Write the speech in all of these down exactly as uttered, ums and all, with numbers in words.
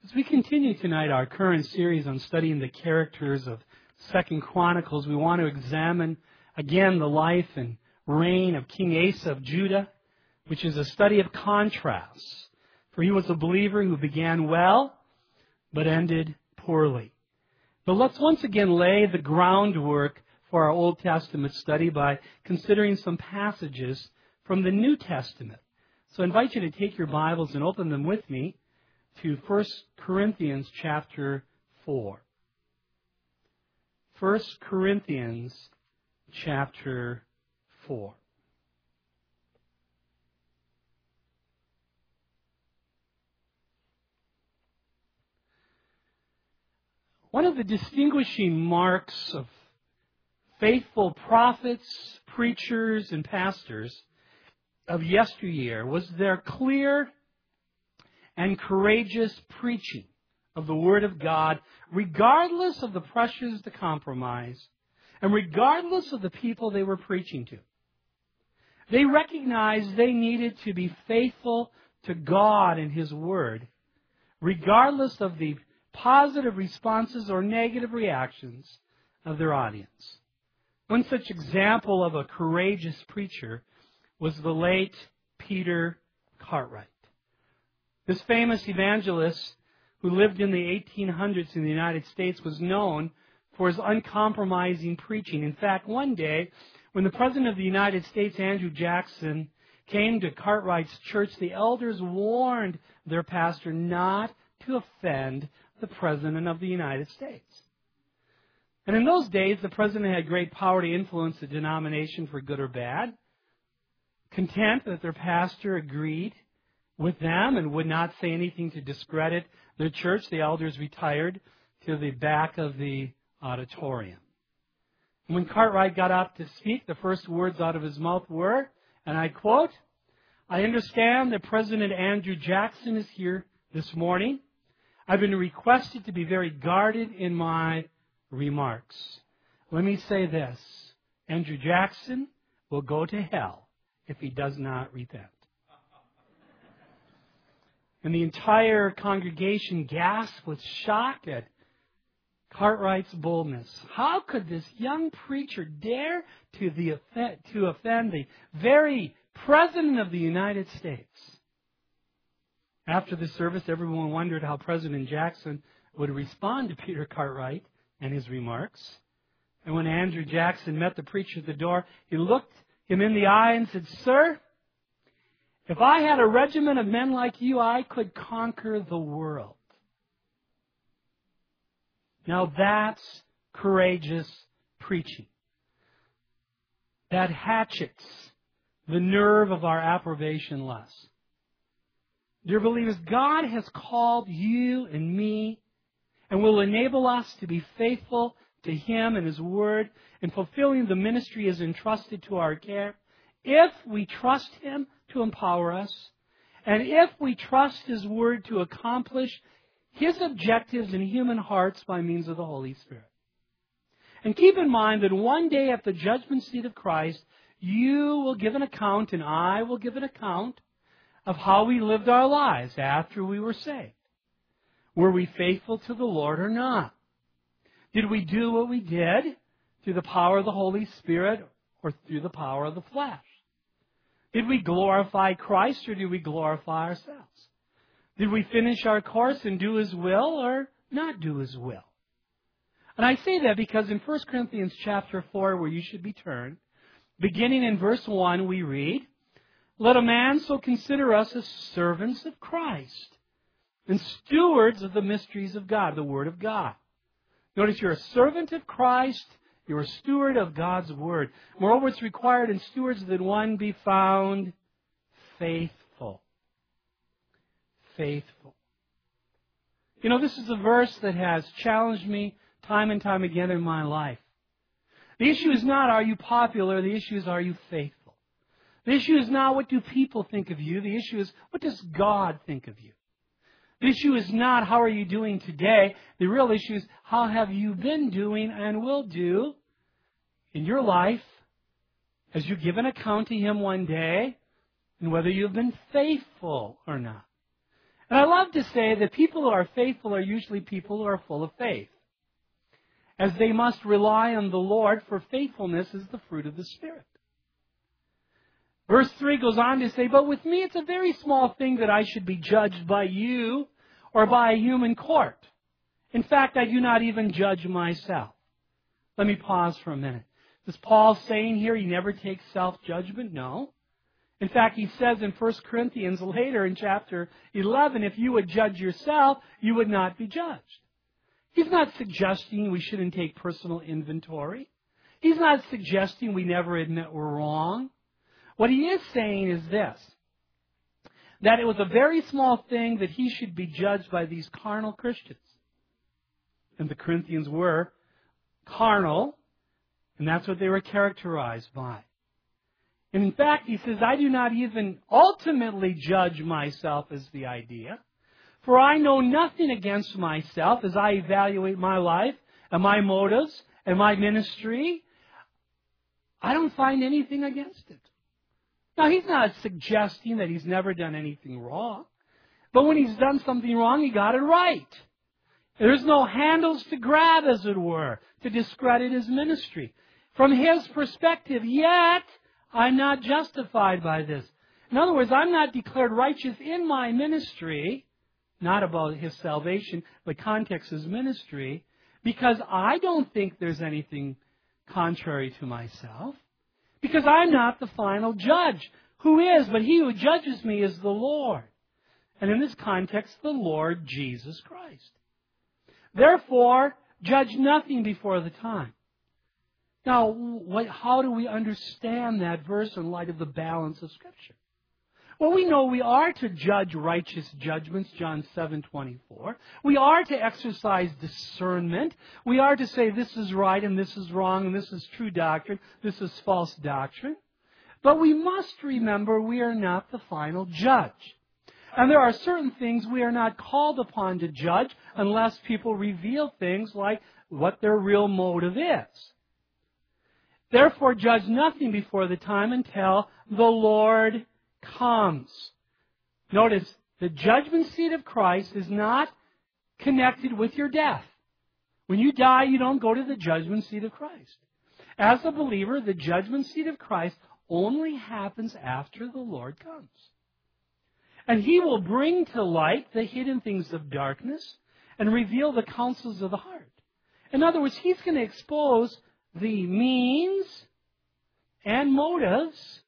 As we continue tonight our current series on studying the characters of Second Chronicles, we want to examine again the life and reign of King Asa of Judah, which is a study of contrasts. For he was a believer who began well, but ended poorly. But let's once again lay the groundwork for our Old Testament study by considering some passages from the New Testament. So I invite you to take your Bibles and open them with me to First Corinthians chapter four. First Corinthians chapter four. One of the distinguishing marks of faithful prophets, preachers, and pastors of yesteryear was their clear and courageous preaching of the Word of God, regardless of the pressures to compromise, and regardless of the people they were preaching to. They recognized they needed to be faithful to God and His Word, regardless of the positive responses or negative reactions of their audience. One such example of a courageous preacher was the late Peter Cartwright. This famous evangelist who lived in the eighteen hundreds in the United States was known for his uncompromising preaching. In fact, one day, when the President of the United States, Andrew Jackson, came to Cartwright's church, the elders warned their pastor not to offend the President of the United States. And in those days, the President had great power to influence the denomination for good or bad. Content that their pastor agreed with them and would not say anything to discredit their church, the elders retired to the back of the auditorium. And when Cartwright got up to speak, the first words out of his mouth were, and I quote, "I understand that President Andrew Jackson is here this morning. I've been requested to be very guarded in my remarks. Let me say this, Andrew Jackson will go to hell if he does not repent." And the entire congregation gasped with shock at Cartwright's boldness. How could this young preacher dare to, the, to offend the very President of the United States? After the service, everyone wondered how President Jackson would respond to Peter Cartwright and his remarks. And when Andrew Jackson met the preacher at the door, he looked him in the eye and said, "Sir, if I had a regiment of men like you, I could conquer the world." Now that's courageous preaching. That hatchets the nerve of our approbation less. Dear believers, God has called you and me and will enable us to be faithful to Him and His Word in fulfilling the ministry He has entrusted to our care if we trust Him to empower us and if we trust His Word to accomplish His objectives in human hearts by means of the Holy Spirit. And keep in mind that one day at the judgment seat of Christ, you will give an account and I will give an account of how we lived our lives after we were saved. Were we faithful to the Lord or not? Did we do what we did through the power of the Holy Spirit or through the power of the flesh? Did we glorify Christ or did we glorify ourselves? Did we finish our course and do His will or not do His will? And I say that because in First Corinthians chapter four, where you should be turned, beginning in verse one, we read, "Let a man so consider us as servants of Christ and stewards of the mysteries of God," the Word of God. Notice you're a servant of Christ, you're a steward of God's Word. Moreover, it's required in stewards that one be found faithful. Faithful. You know, this is a verse that has challenged me time and time again in my life. The issue is not, are you popular? The issue is, are you faithful? The issue is not, what do people think of you? The issue is, what does God think of you? The issue is not, how are you doing today? The real issue is, how have you been doing and will do in your life as you give an account to Him one day and whether you've been faithful or not. And I love to say that people who are faithful are usually people who are full of faith, as they must rely on the Lord, for faithfulness is the fruit of the Spirit. Verse three goes on to say, but with me it's a very small thing that I should be judged by you or by a human court. In fact, I do not even judge myself. Let me pause for a minute. Is Paul saying here he never takes self-judgment? No. In fact, he says in First Corinthians later in chapter eleven, if you would judge yourself, you would not be judged. He's not suggesting we shouldn't take personal inventory. He's not suggesting we never admit we're wrong. What he is saying is this, that it was a very small thing that he should be judged by these carnal Christians. And the Corinthians were carnal, and that's what they were characterized by. And in fact, he says, I do not even ultimately judge myself as the idea, for I know nothing against myself as I evaluate my life and my motives and my ministry. I don't find anything against it. Now, he's not suggesting that he's never done anything wrong, but when he's done something wrong, he got it right. There's no handles to grab, as it were, to discredit his ministry. From his perspective, yet, I'm not justified by this. In other words, I'm not declared righteous in my ministry, not about his salvation, but context is ministry, because I don't think there's anything contrary to myself, because I'm not the final judge. Who is? But he who judges me is the Lord. And in this context, the Lord Jesus Christ. Therefore, judge nothing before the time. Now, what, how do we understand that verse in light of the balance of Scripture? Well, we know we are to judge righteous judgments, John seven twenty-four. We are to exercise discernment. We are to say this is right and this is wrong and this is true doctrine, this is false doctrine. But we must remember we are not the final judge. And there are certain things we are not called upon to judge unless people reveal things like what their real motive is. Therefore, judge nothing before the time until the Lord comes. Notice, the judgment seat of Christ is not connected with your death. When you die, you don't go to the judgment seat of Christ. As a believer, the judgment seat of Christ only happens after the Lord comes. And He will bring to light the hidden things of darkness and reveal the counsels of the heart. In other words, He's going to expose the means and motives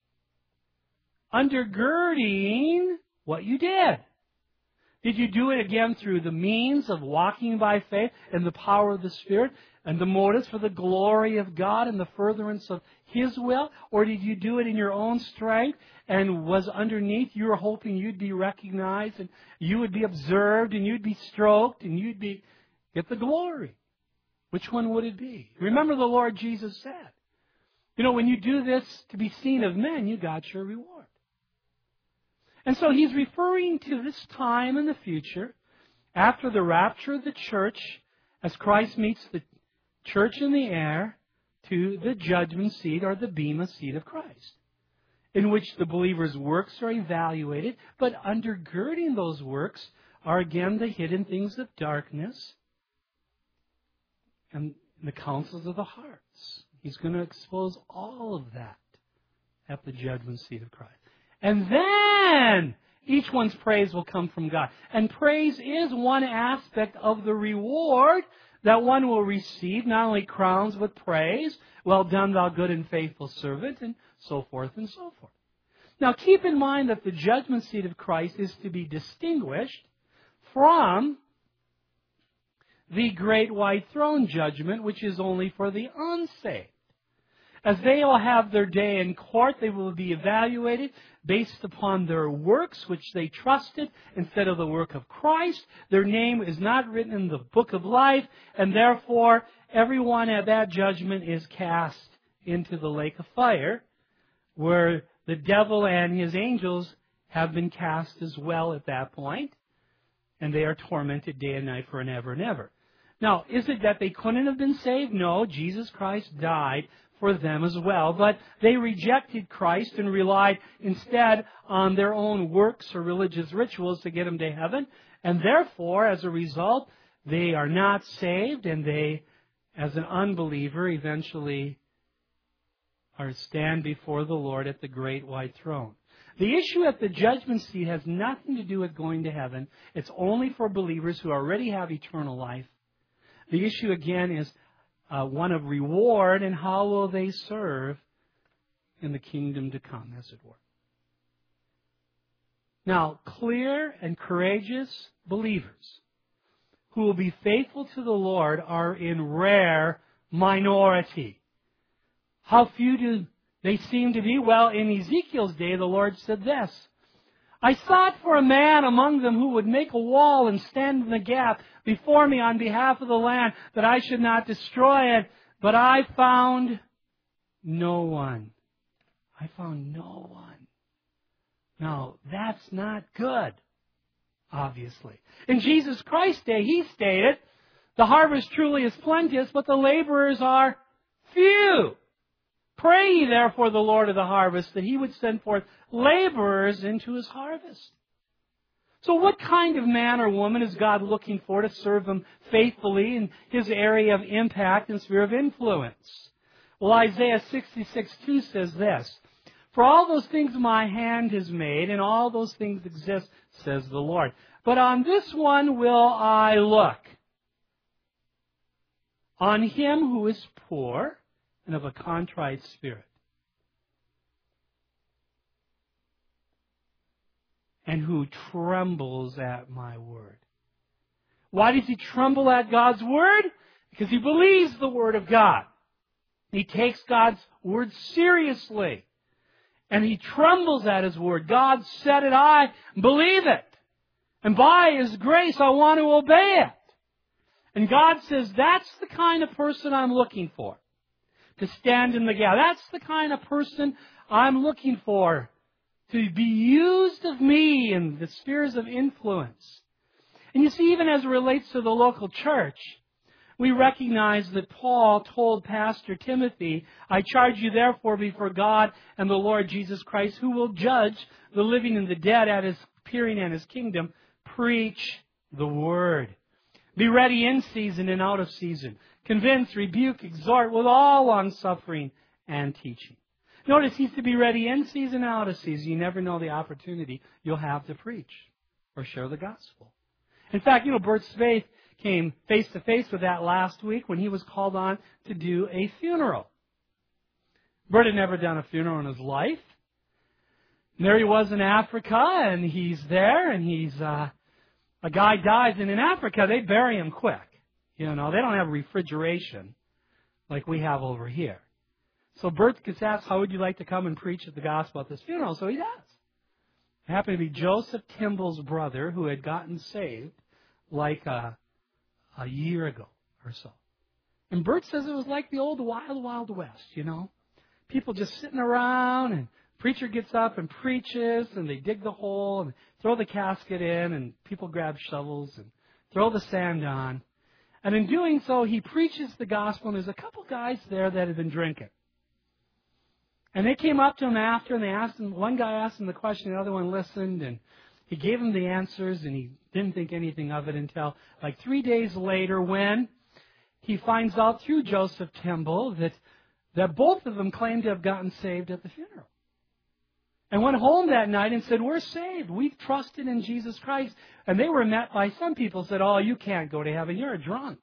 undergirding what you did. Did you do it again through the means of walking by faith and the power of the Spirit and the motives for the glory of God and the furtherance of His will? Or did you do it in your own strength and was underneath you were hoping you'd be recognized and you would be observed and you'd be stroked and you'd be get the glory? Which one would it be? Remember the Lord Jesus said, you know, when you do this to be seen of men, you got your reward. And so He's referring to this time in the future, after the rapture of the church, as Christ meets the church in the air, to the judgment seat or the bema seat of Christ, in which the believer's works are evaluated, but undergirding those works are again the hidden things of darkness and the counsels of the hearts. He's going to expose all of that at the judgment seat of Christ. And then each one's praise will come from God. And praise is one aspect of the reward that one will receive, not only crowns with praise, well done thou good and faithful servant, and so forth and so forth. Now keep in mind that the judgment seat of Christ is to be distinguished from the great white throne judgment, which is only for the unsaved. As they will have their day in court, they will be evaluated based upon their works, which they trusted instead of the work of Christ. Their name is not written in the book of life, and therefore everyone at that judgment is cast into the lake of fire, where the devil and his angels have been cast as well at that point, and they are tormented day and night for an ever and ever. Now, is it that they couldn't have been saved? No, Jesus Christ died for them as well. But they rejected Christ and relied instead on their own works or religious rituals to get them to heaven. And therefore, as a result, they are not saved, and they, as an unbeliever, eventually are stand before the Lord at the great white throne. The issue at the judgment seat has nothing to do with going to heaven. It's only for believers who already have eternal life. The issue, again, is uh, one of reward, and how will they serve in the kingdom to come, as it were. Now, clear and courageous believers who will be faithful to the Lord are in rare minority. How few do they seem to be? Well, in Ezekiel's day, the Lord said this, I sought for a man among them who would make a wall and stand in the gap before me on behalf of the land, that I should not destroy it. But I found no one. I found no one. Now, that's not good, obviously. In Jesus Christ's day, He stated, the harvest truly is plenteous, but the laborers are few. Pray ye therefore the Lord of the harvest that He would send forth laborers into His harvest. So what kind of man or woman is God looking for to serve Him faithfully in His area of impact and sphere of influence? Well, Isaiah sixty-six two says this, for all those things my hand has made, and all those things exist, says the Lord. But on this one will I look, on him who is poor and of a contrite spirit, and who trembles at my word. Why does he tremble at God's word? Because he believes the word of God. He takes God's word seriously. And he trembles at His word. God said it, I believe it. And by His grace, I want to obey it. And God says, that's the kind of person I'm looking for, to stand in the gap. That's the kind of person I'm looking for, to be used of me in the spheres of influence. And you see, even as it relates to the local church, we recognize that Paul told Pastor Timothy, I charge you therefore before God and the Lord Jesus Christ, who will judge the living and the dead at His appearing in His kingdom, preach the word. Be ready in season and out of season. Convince, rebuke, exhort with all long-suffering and teaching. Notice he's to be ready in season and out of season. You never know the opportunity you'll have to preach or share the gospel. In fact, you know, Bert Spaeth came face to face with that last week when he was called on to do a funeral. Bert had never done a funeral in his life. And there he was in Africa, and he's there, and he's uh, a guy dies, and in Africa they bury him quick. You know, they don't have refrigeration like we have over here. So Bert gets asked, how would you like to come and preach the gospel at this funeral? So he does. It happened to be Joseph Timble's brother, who had gotten saved like a a year ago or so. And Bert says it was like the old wild, wild west, you know. People just sitting around, and preacher gets up and preaches, and they dig the hole and throw the casket in, and people grab shovels and throw the sand on. And in doing so, he preaches the gospel, and there's a couple guys there that had been drinking. And they came up to him after, and they asked him, one guy asked him the question, the other one listened, and he gave him the answers, and he didn't think anything of it until like three days later, when he finds out through Joseph Timble that, that both of them claimed to have gotten saved at the funeral. And went home that night and said, we're saved. We've trusted in Jesus Christ. And they were met by some people who said, oh, you can't go to heaven. You're a drunk.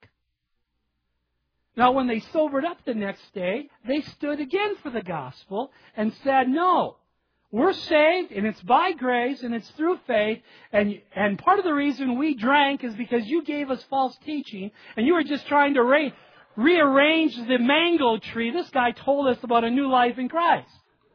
Now, when they sobered up the next day, they stood again for the gospel and said, no, we're saved, and it's by grace, and it's through faith, and and part of the reason we drank is because you gave us false teaching, and you were just trying to re- rearrange the mango tree. This guy told us about a new life in Christ.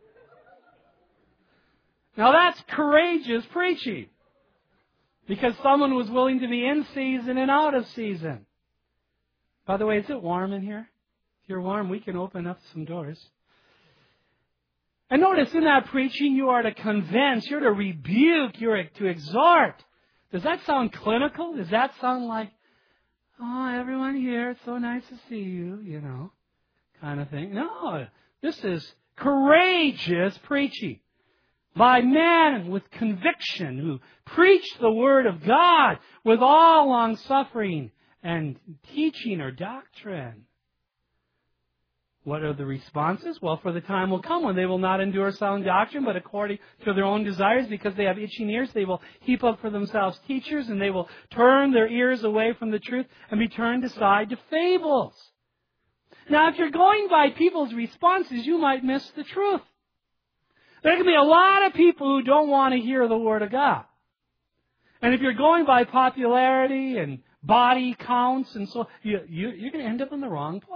Now that's courageous preaching, because someone was willing to be in season and out of season. By the way, is it warm in here? If you're warm, we can open up some doors. And notice in that preaching, you are to convince, you're to rebuke, you're to exhort. Does that sound clinical? Does that sound like, oh, everyone here, it's so nice to see you, you know. kind of thing. No, this is courageous preaching by men with conviction who preach the Word of God with all long-suffering and teaching or doctrine. What are the responses? Well, for the time will come when they will not endure sound doctrine, but according to their own desires, because they have itching ears, they will heap up for themselves teachers, and they will turn their ears away from the truth and be turned aside to fables. Now, if you're going by people's responses, you might miss the truth. There can be a lot of people who don't want to hear the Word of God. And if you're going by popularity and body counts and so, you, you, you're going to end up in the wrong place.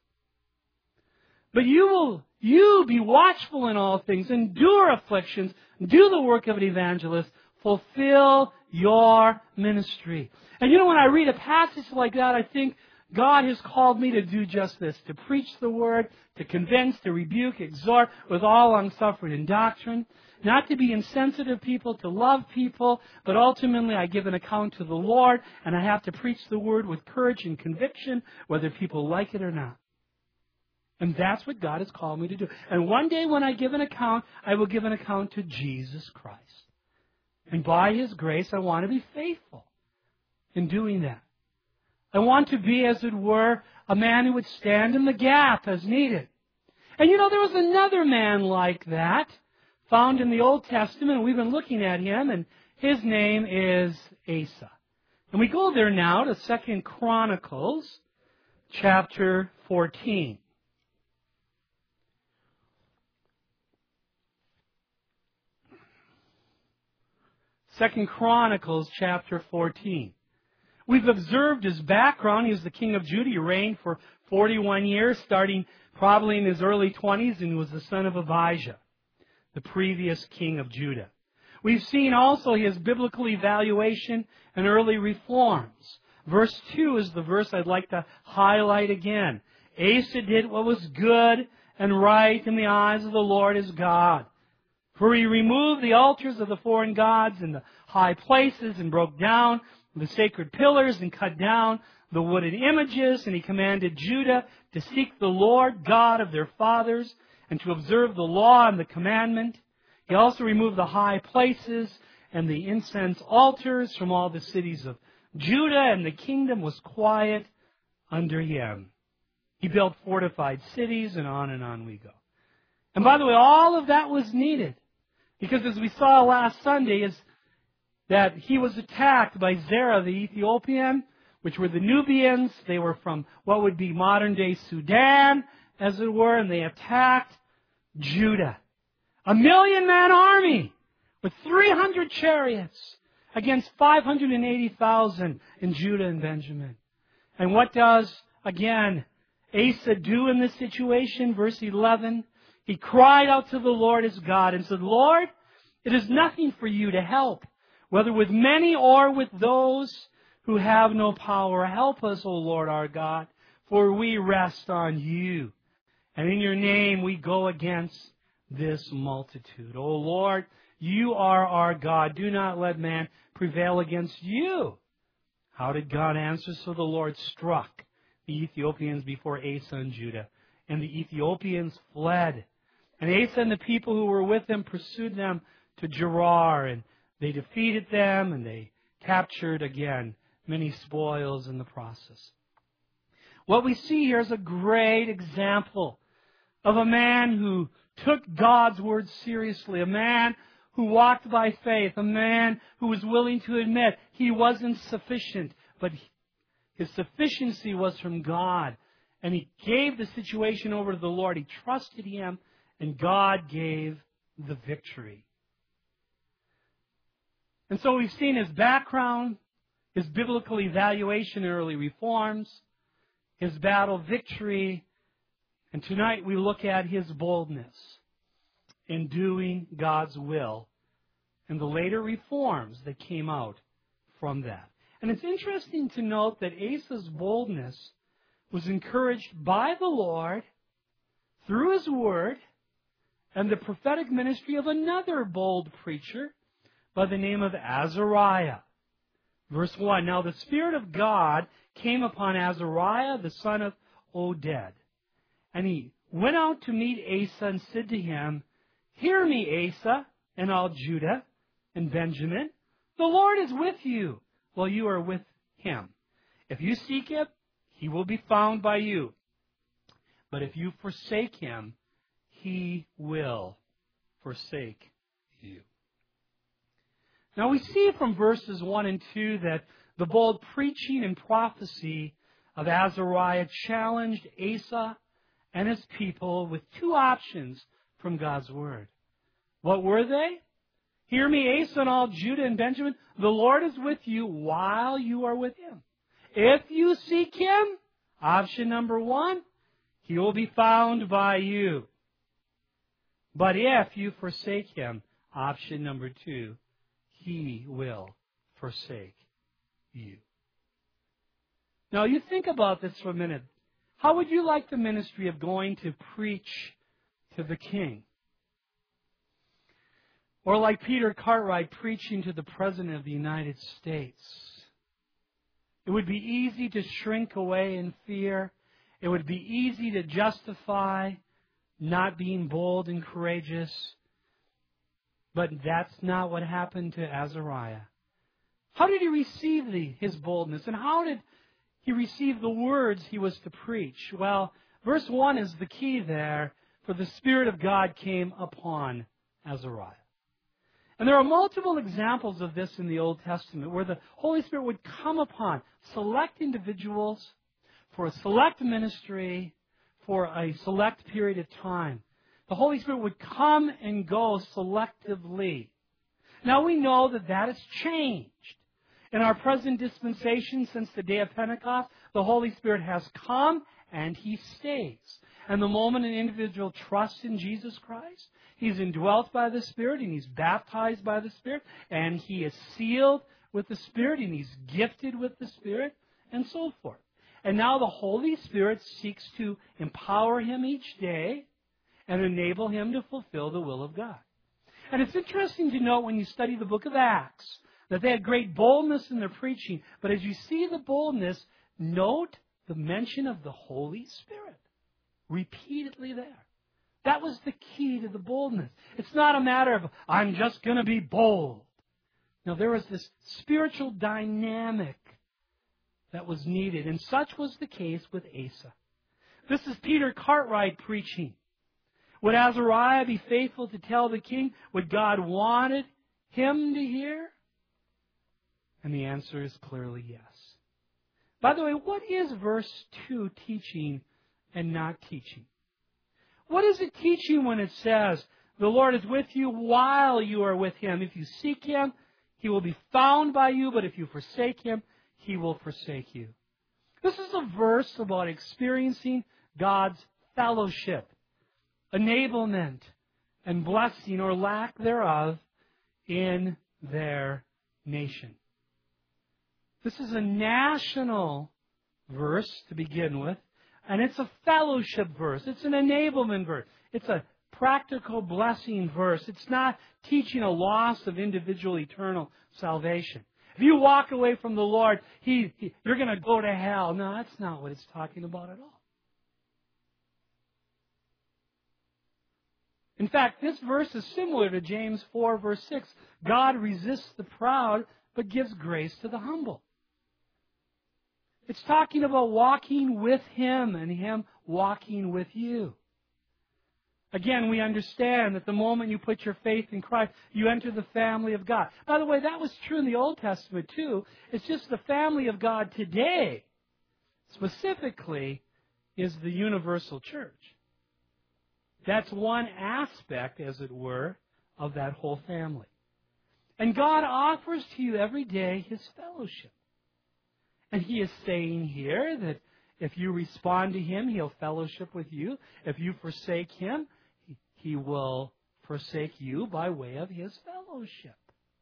But you will, you be watchful in all things, endure afflictions, do the work of an evangelist, fulfill your ministry. And you know, when I read a passage like that, I think God has called me to do just this, to preach the Word, to convince, to rebuke, exhort with all long-suffering and doctrine, not to be insensitive people, to love people, but ultimately I give an account to the Lord, and I have to preach the Word with courage and conviction, whether people like it or not. And that's what God has called me to do. And one day when I give an account, I will give an account to Jesus Christ. And by His grace, I want to be faithful in doing that. I want to be, as it were, a man who would stand in the gap as needed. And you know, there was another man like that found in the Old Testament. We've been looking at him, and his name is Asa. And we go there now to Second Chronicles chapter fourteen. Second Chronicles chapter fourteen. We've observed his background. He was the king of Judah. He reigned for forty-one years, starting probably in his early twenties, and he was the son of Abijah, the previous king of Judah. We've seen also his biblical evaluation and early reforms. Verse two is the verse I'd like to highlight again. Asa did what was good and right in the eyes of the Lord his God. For he removed the altars of the foreign gods and the high places and broke down the sacred pillars and cut down the wooden images. And he commanded Judah to seek the Lord God of their fathers and to observe the law and the commandment. He also removed the high places and the incense altars from all the cities of Judah, and the kingdom was quiet under him. He built fortified cities, and on and on we go. And by the way, all of that was needed. Because as we saw last Sunday, is that he was attacked by Zerah the Ethiopian, which were the Nubians. They were from what would be modern-day Sudan, as it were, and they attacked Judah. A million-man army with three hundred chariots against five hundred eighty thousand in Judah and Benjamin. And what does, again, Asa do in this situation? Verse eleven. He cried out to the Lord his God and said, Lord, it is nothing for you to help, whether with many or with those who have no power. Help us, O Lord our God, for we rest on you. And in your name we go against this multitude. O Lord, you are our God. Do not let man prevail against you. How did God answer? So the Lord struck the Ethiopians before Asa and Judah, and the Ethiopians fled. And Asa and the people who were with him pursued them to Gerar, and they defeated them, and they captured, again, many spoils in the process. What we see here is a great example of a man who took God's word seriously, a man who walked by faith, a man who was willing to admit he wasn't sufficient, but his sufficiency was from God. And he gave the situation over to the Lord. He trusted Him, and God gave the victory. And so we've seen his background, his biblical evaluation and early reforms, his battle victory, and tonight we look at his boldness in doing God's will and the later reforms that came out from that. And it's interesting to note that Asa's boldness was encouraged by the Lord through His Word and the prophetic ministry of another bold preacher by the name of Azariah. Verse one, Now the Spirit of God came upon Azariah, the son of Oded. And he went out to meet Asa and said to him, Hear me, Asa, and all Judah and Benjamin. The Lord is with you while you are with him. If you seek him, he will be found by you. But if you forsake him, he will forsake you. Now we see from verses one and two that the bold preaching and prophecy of Azariah challenged Asa and his people with two options from God's Word. What were they? Hear me, Asa and all Judah and Benjamin. The Lord is with you while you are with him. If you seek him, option number one, he will be found by you. But if you forsake him, option number two, he will forsake you. Now you think about this for a minute. How would you like the ministry of going to preach to the king? Or like Peter Cartwright preaching to the President of the United States? It would be easy to shrink away in fear. It would be easy to justify not being bold and courageous. But that's not what happened to Azariah. How did he receive the, his boldness? And how did he receive the words he was to preach? Well, verse one is the key there. For the Spirit of God came upon Azariah. And there are multiple examples of this in the Old Testament where the Holy Spirit would come upon select individuals for a select ministry for a select period of time. The Holy Spirit would come and go selectively. Now we know that that has changed. In our present dispensation, since the day of Pentecost, the Holy Spirit has come and He stays. And the moment an individual trusts in Jesus Christ, he's indwelt by the Spirit and he's baptized by the Spirit and he is sealed with the Spirit and he's gifted with the Spirit and so forth. And now the Holy Spirit seeks to empower him each day and enable him to fulfill the will of God. And it's interesting to note when you study the book of Acts that they had great boldness in their preaching. But as you see the boldness, note the mention of the Holy Spirit repeatedly there. That was the key to the boldness. It's not a matter of, I'm just going to be bold. No, there was this spiritual dynamic that was needed. And such was the case with Asa. This is Peter Cartwright preaching. Would Azariah be faithful to tell the king what God wanted him to hear? And the answer is clearly yes. By the way, what is verse two teaching and not teaching? What is it teaching when it says, the Lord is with you while you are with Him? If you seek Him, He will be found by you, but if you forsake Him, He will forsake you. This is a verse about experiencing God's fellowship, enablement, and blessing or lack thereof in their nation. This is a national verse to begin with, and it's a fellowship verse. It's an enablement verse. It's a practical blessing verse. It's not teaching a loss of individual eternal salvation. If you walk away from the Lord, he, he, you're going to go to hell. No, that's not what it's talking about at all. In fact, this verse is similar to James four, verse six. God resists the proud, but gives grace to the humble. It's talking about walking with Him and Him walking with you. Again, we understand that the moment you put your faith in Christ, you enter the family of God. By the way, that was true in the Old Testament too. It's just the family of God today, specifically, is the universal church. That's one aspect, as it were, of that whole family. And God offers to you every day His fellowship. And He is saying here that if you respond to Him, He'll fellowship with you. If you forsake Him, He will forsake you by way of His fellowship.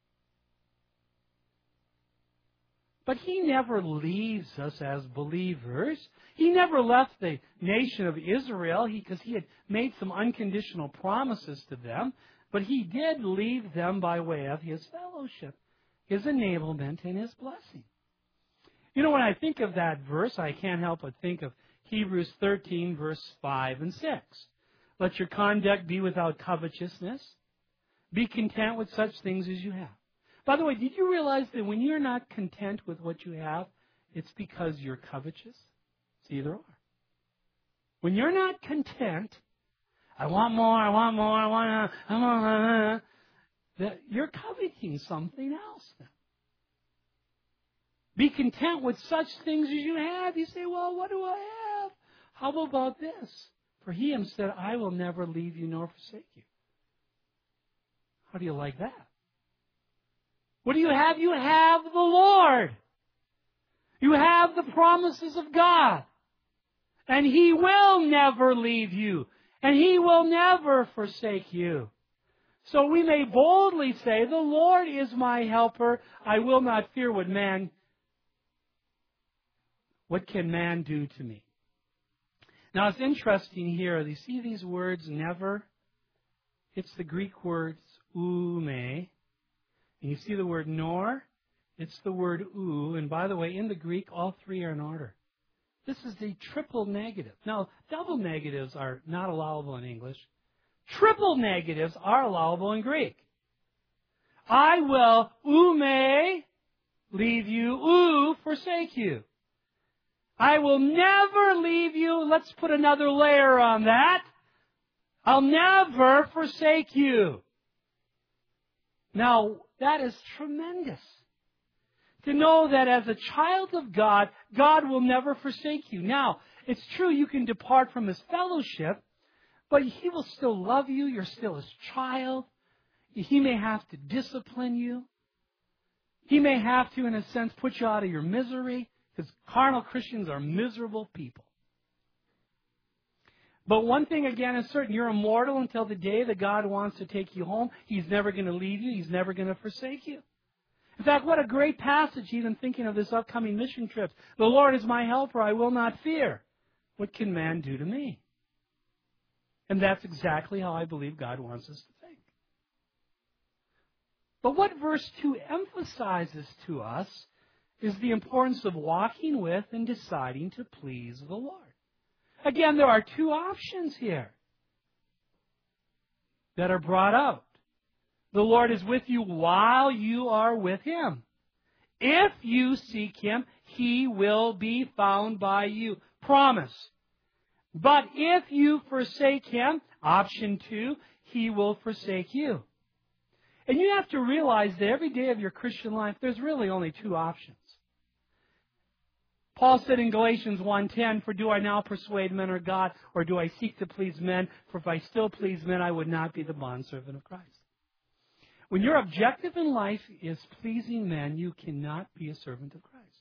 But He never leaves us as believers. He never left the nation of Israel because he, he had made some unconditional promises to them. But He did leave them by way of His fellowship, His enablement, and His blessing. You know, when I think of that verse, I can't help but think of Hebrews thirteen, verse five and six. Let your conduct be without covetousness. Be content with such things as you have. By the way, did you realize that when you're not content with what you have, it's because you're covetous? It's either or. When you're not content, I want more, I want more, I want, I want, that you're coveting something else now. Be content with such things as you have. You say, well, what do I have? How about this? For he himself said, I will never leave you nor forsake you. How do you like that? What do you have? You have the Lord. You have the promises of God. And he will never leave you. And he will never forsake you. So we may boldly say, the Lord is my helper. I will not fear what man, what can man do to me? Now it's interesting here. You see these words, never? It's the Greek words, ume. And you see the word nor? It's the word u. And by the way, in the Greek, all three are in order. This is the triple negative. Now, double negatives are not allowable in English. Triple negatives are allowable in Greek. I will ume, leave you, u, forsake you. I will never leave you. Let's put another layer on that. I'll never forsake you. Now, that is tremendous. To know that as a child of God, God will never forsake you. Now, it's true you can depart from His fellowship, but He will still love you. You're still His child. He may have to discipline you. He may have to, in a sense, put you out of your misery, because carnal Christians are miserable people. But one thing, again, is certain. You're immortal until the day that God wants to take you home. He's never going to leave you. He's never going to forsake you. In fact, what a great passage, even thinking of this upcoming mission trip. The Lord is my helper. I will not fear. What can man do to me? And that's exactly how I believe God wants us to think. But what verse two emphasizes to us is the importance of walking with and deciding to please the Lord. Again, there are two options here that are brought out. The Lord is with you while you are with Him. If you seek Him, He will be found by you. Promise. But if you forsake Him, option two, He will forsake you. And you have to realize that every day of your Christian life, there's really only two options. Paul said in Galatians one ten, for do I now persuade men or God, or do I seek to please men? For if I still please men, I would not be the bondservant of Christ. When your objective in life is pleasing men, you cannot be a servant of Christ.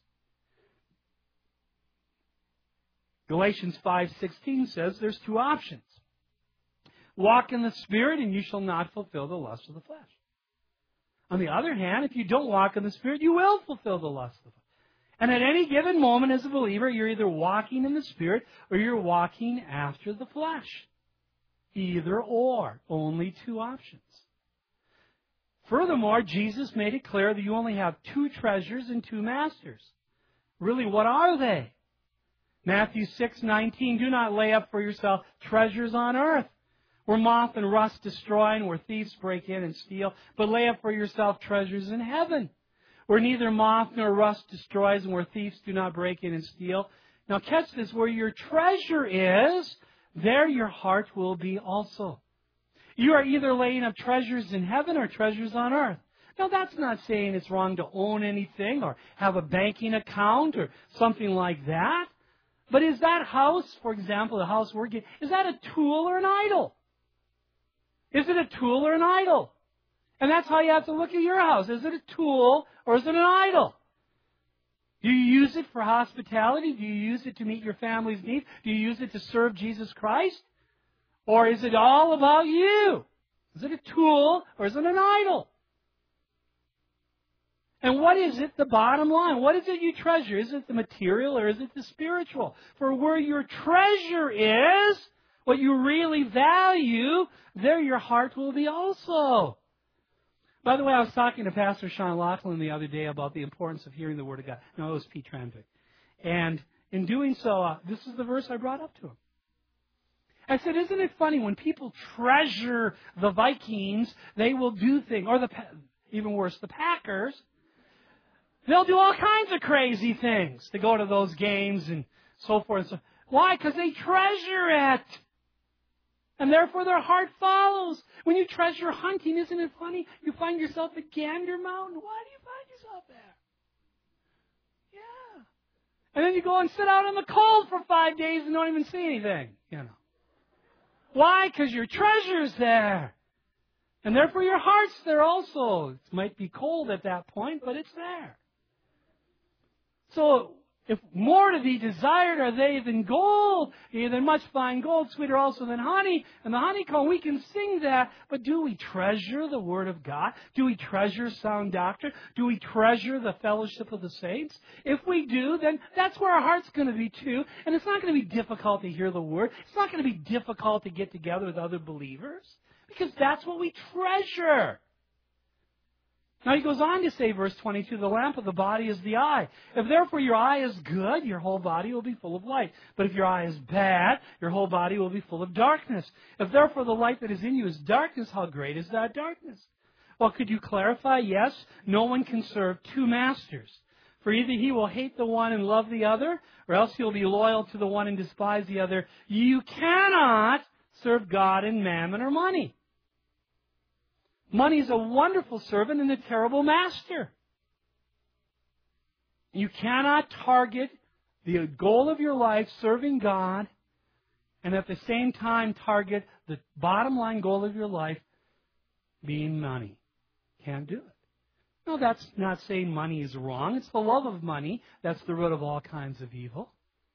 Galatians five sixteen says there's two options. Walk in the Spirit, and you shall not fulfill the lust of the flesh. On the other hand, if you don't walk in the Spirit, you will fulfill the lust of the flesh. And at any given moment as a believer, you're either walking in the Spirit or you're walking after the flesh. Either or. Only two options. Furthermore, Jesus made it clear that you only have two treasures and two masters. Really, what are they? Matthew six nineteen, do not lay up for yourself treasures on earth, where moth and rust destroy and where thieves break in and steal, but lay up for yourself treasures in heaven, where neither moth nor rust destroys and where thieves do not break in and steal. Now catch this, where your treasure is, there your heart will be also. You are either laying up treasures in heaven or treasures on earth. Now that's not saying it's wrong to own anything or have a banking account or something like that. But is that house, for example, the house we're getting, is that a tool or an idol? Is it a tool or an idol? And that's how you have to look at your house. Is it a tool or is it an idol? Do you use it for hospitality? Do you use it to meet your family's needs? Do you use it to serve Jesus Christ? Or is it all about you? Is it a tool or is it an idol? And what is it, the bottom line? What is it you treasure? Is it the material or is it the spiritual? For where your treasure is, what you really value, there your heart will be also. By the way, I was talking to Pastor Sean Laughlin the other day about the importance of hearing the Word of God. No, it was Pete Tranvik. And in doing so, uh, this is the verse I brought up to him. I said, isn't it funny when people treasure the Vikings, they will do things, or the even worse, the Packers, they'll do all kinds of crazy things to go to those games and so forth. So, why? Because they treasure it. And therefore their heart follows. When you treasure hunting, isn't it funny? You find yourself at Gander Mountain. Why do you find yourself there? Yeah. And then you go and sit out in the cold for five days and don't even see anything, you know. Why? Because your treasure's there. And therefore your heart's there also. It might be cold at that point, but it's there. So, if more to be desired are they than gold, yea, than much fine gold, sweeter also than honey, and the honeycomb, we can sing that, but do we treasure the Word of God? Do we treasure sound doctrine? Do we treasure the fellowship of the saints? If we do, then that's where our heart's going to be too, and it's not going to be difficult to hear the Word. It's not going to be difficult to get together with other believers, because that's what we treasure. Now he goes on to say, verse twenty-two, the lamp of the body is the eye. If therefore your eye is good, your whole body will be full of light. But if your eye is bad, your whole body will be full of darkness. If therefore the light that is in you is darkness, how great is that darkness? Well, could you clarify? Yes, no one can serve two masters. For either he will hate the one and love the other, or else he will be loyal to the one and despise the other. You cannot serve God and mammon or money. Money is a wonderful servant and a terrible master. You cannot target the goal of your life, serving God, and at the same time target the bottom line goal of your life, being money. Can't do it. No, that's not saying money is wrong. It's the love of money that's the root of all kinds of evil.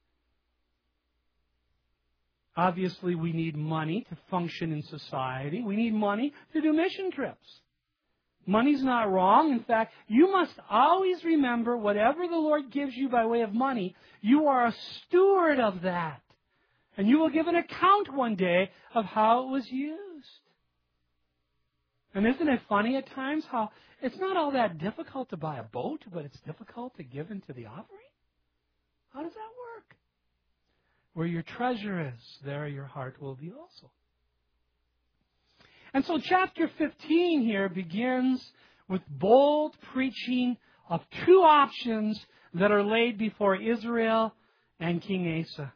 Obviously, we need money to function in society. We need money to do mission trips. Money's not wrong. In fact, you must always remember whatever the Lord gives you by way of money, you are a steward of that. And you will give an account one day of how it was used. And isn't it funny at times how it's not all that difficult to buy a boat, but it's difficult to give into the offering? How does that work? Where your treasure is, there your heart will be also. And so chapter fifteen here begins with bold preaching of two options that are laid before Israel and King Asa.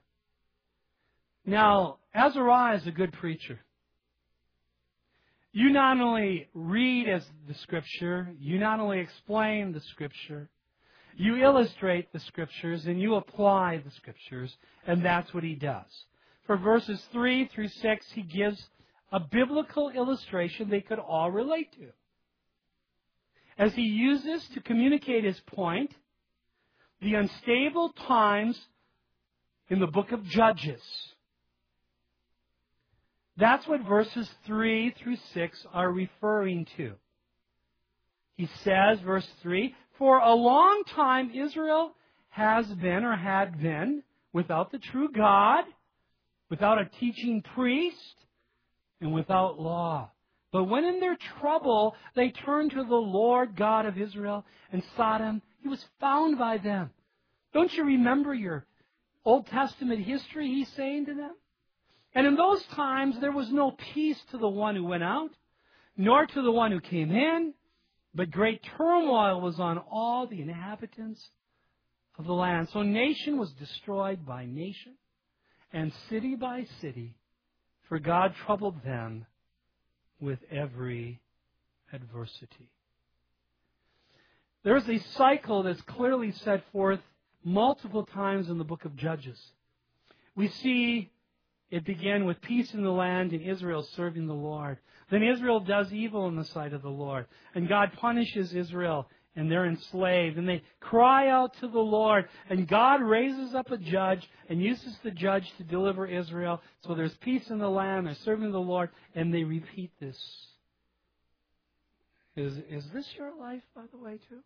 Now, Azariah is a good preacher. You not only read as the Scripture, you not only explain the Scripture, you illustrate the Scriptures and you apply the Scriptures, and that's what he does. For verses three through six, he gives a biblical illustration they could all relate to, as he uses to communicate his point the unstable times in the book of Judges. That's what verses three through six are referring to. He says, verse three, for a long time Israel has been or had been without the true God, without a teaching priest, and without law. But when in their trouble they turned to the Lord God of Israel and sought Him, He was found by them. Don't you remember your Old Testament history, He's saying to them? And in those times there was no peace to the one who went out, nor to the one who came in, but great turmoil was on all the inhabitants of the land. So nation was destroyed by nation, and city by city, for God troubled them with every adversity. There's a cycle that's clearly set forth multiple times in the book of Judges. We see it began with peace in the land and Israel serving the Lord. Then Israel does evil in the sight of the Lord. And God punishes Israel, and they're enslaved. And they cry out to the Lord. And God raises up a judge and uses the judge to deliver Israel. So there's peace in the land, they're serving the Lord, and they repeat this. Is, is this your life, by the way, too?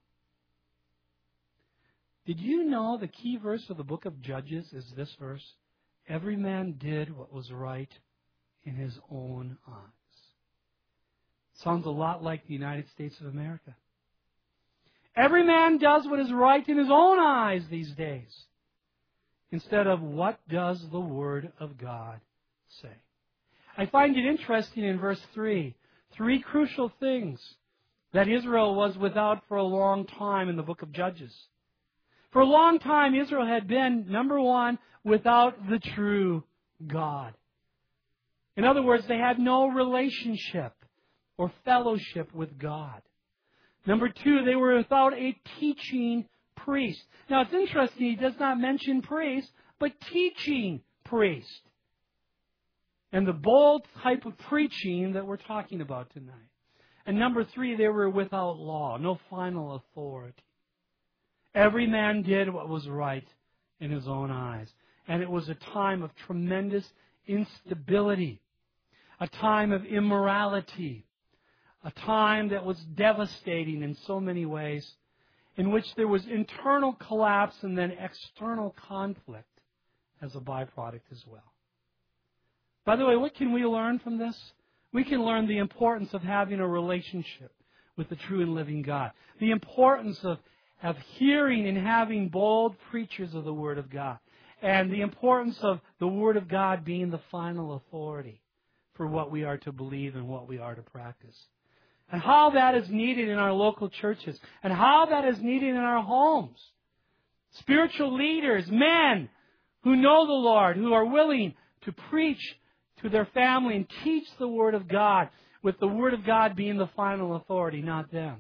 Did you know the key verse of the book of Judges is this verse? Every man did what was right in his own eyes. Sounds a lot like the United States of America. Every man does what is right in his own eyes these days. instead of what does the Word of God say. I find it interesting in verse three, three crucial things that Israel was without for a long time in the book of Judges. For a long time, Israel had been, number one, without the true God. In other words, they had no relationship or fellowship with God. Number two, they were without a teaching priest. Now, it's interesting, he does not mention priest, but teaching priest. And the bold type of preaching that we're talking about tonight. And number three, they were without law, no final authority. Every man did what was right in his own eyes. And it was a time of tremendous instability, a time of immorality, a time that was devastating in so many ways, in which there was internal collapse and then external conflict as a byproduct as well. By the way, what can we learn from this? We can learn the importance of having a relationship with the true and living God. The importance of, of hearing and having bold preachers of the Word of God. And the importance of the Word of God being the final authority for what we are to believe and what we are to practice. And how that is needed in our local churches. And how that is needed in our homes. Spiritual leaders, men who know the Lord, who are willing to preach to their family and teach the Word of God, with the Word of God being the final authority, not them.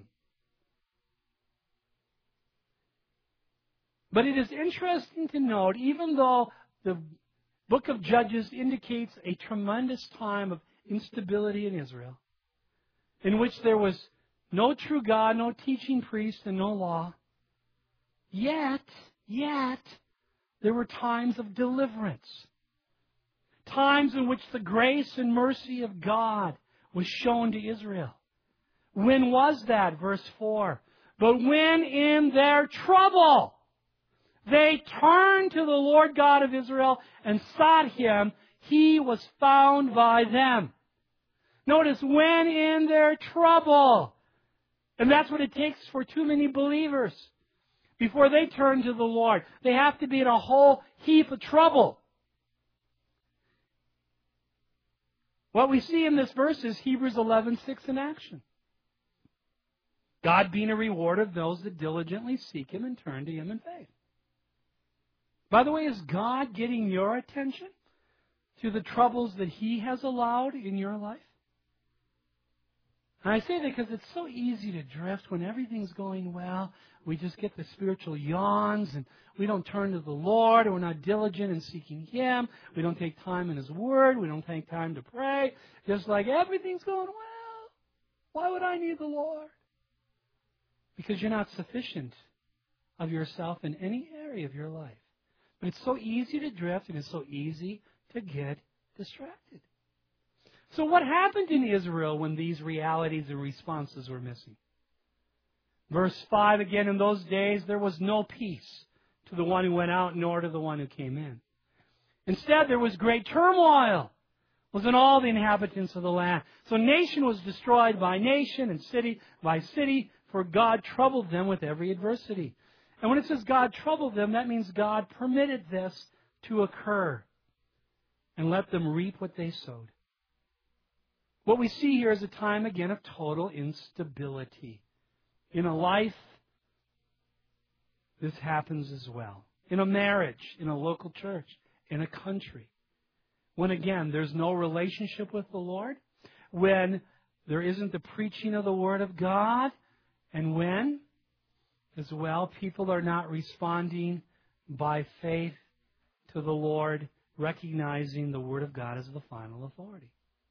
But it is interesting to note, even though the book of Judges indicates a tremendous time of instability in Israel, in which there was no true God, no teaching priest, and no law, yet, yet, there were times of deliverance. Times in which the grace and mercy of God was shown to Israel. When was that? Verse four. But when in their trouble they turned to the Lord God of Israel and sought Him, He was found by them. Notice, when in their trouble. And that's what it takes for too many believers. Before they turn to the Lord, they have to be in a whole heap of trouble. What we see in this verse is Hebrews eleven six in action. God being a rewarder of those that diligently seek Him and turn to Him in faith. By the way, is God getting your attention through the troubles that He has allowed in your life? And I say that because it's so easy to drift when everything's going well. We just get the spiritual yawns and we don't turn to the Lord, or we're not diligent in seeking Him. We don't take time in His Word. We don't take time to pray. Just like everything's going well. Why would I need the Lord? Because you're not sufficient of yourself in any area of your life. But it's so easy to drift and it's so easy to get distracted. So what happened in Israel when these realities and responses were missing? Verse five again, in those days there was no peace to the one who went out nor to the one who came in. Instead there was great turmoil within all the inhabitants of the land. So nation was destroyed by nation and city by city, for God troubled them with every adversity. And when it says God troubled them, that means God permitted this to occur and let them reap what they sowed. What we see here is a time, again, of total instability. In a life, this happens as well. In a marriage, in a local church, in a country. When, again, there's no relationship with the Lord, when there isn't the preaching of the Word of God, and when, as well, people are not responding by faith to the Lord, recognizing the Word of God as the final authority.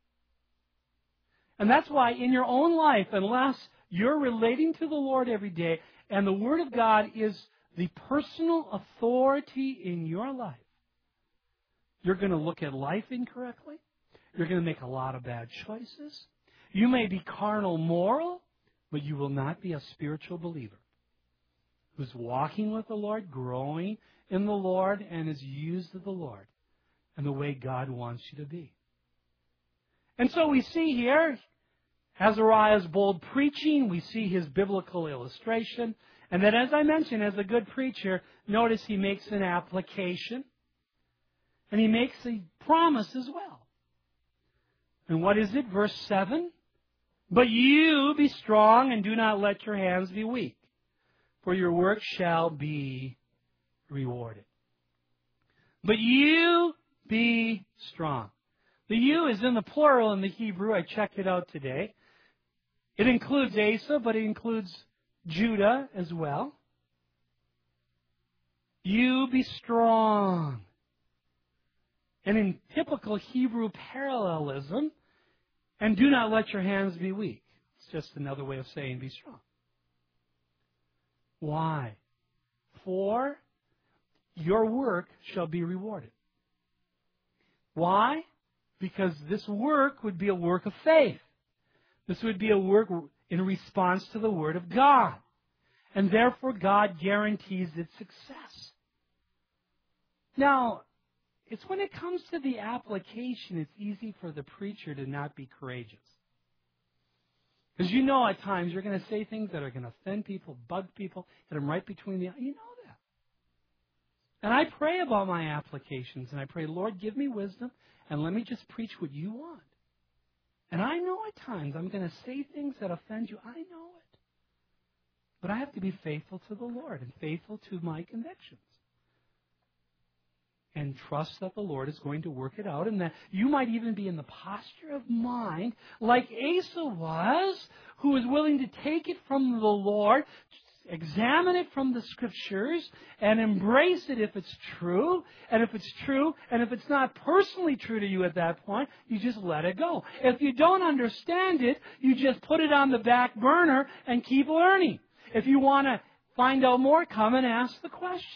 And that's why in your own life, unless you're relating to the Lord every day, and the Word of God is the personal authority in your life, you're going to look at life incorrectly. You're going to make a lot of bad choices. You may be carnal moral, but you will not be a spiritual believer who's walking with the Lord, growing in the Lord, and is used of the Lord and the way God wants you to be. And so we see here Azariah's bold preaching. We see his biblical illustration. And then, as I mentioned, as a good preacher, notice he makes an application. And he makes a promise as well. And what is it? Verse seven. But you be strong and do not let your hands be weak, for your work shall be rewarded. But you be strong. The you is in the plural in the Hebrew. I checked it out today. It includes Asa, but it includes Judah as well. You be strong. And in typical Hebrew parallelism, and do not let your hands be weak. It's just another way of saying be strong. Why? For your work shall be rewarded. Why? Because this work would be a work of faith. This would be a work in response to the Word of God. And therefore God guarantees its success. Now, it's when it comes to the application, it's easy for the preacher to not be courageous. Because you know at times you're going to say things that are going to offend people, bug people, hit them right between the eyes. You know that. And I pray about my applications, and I pray, Lord, give me wisdom, and let me just preach what you want. And I know at times I'm going to say things that offend you. I know it. But I have to be faithful to the Lord and faithful to my convictions. And trust that the Lord is going to work it out, and that you might even be in the posture of mind like Asa was, who was willing to take it from the Lord, examine it from the Scriptures, and embrace it if it's true. And if it's true, and if it's not personally true to you at that point, you just let it go. If you don't understand it, you just put it on the back burner and keep learning. If you want to find out more, come and ask the questions.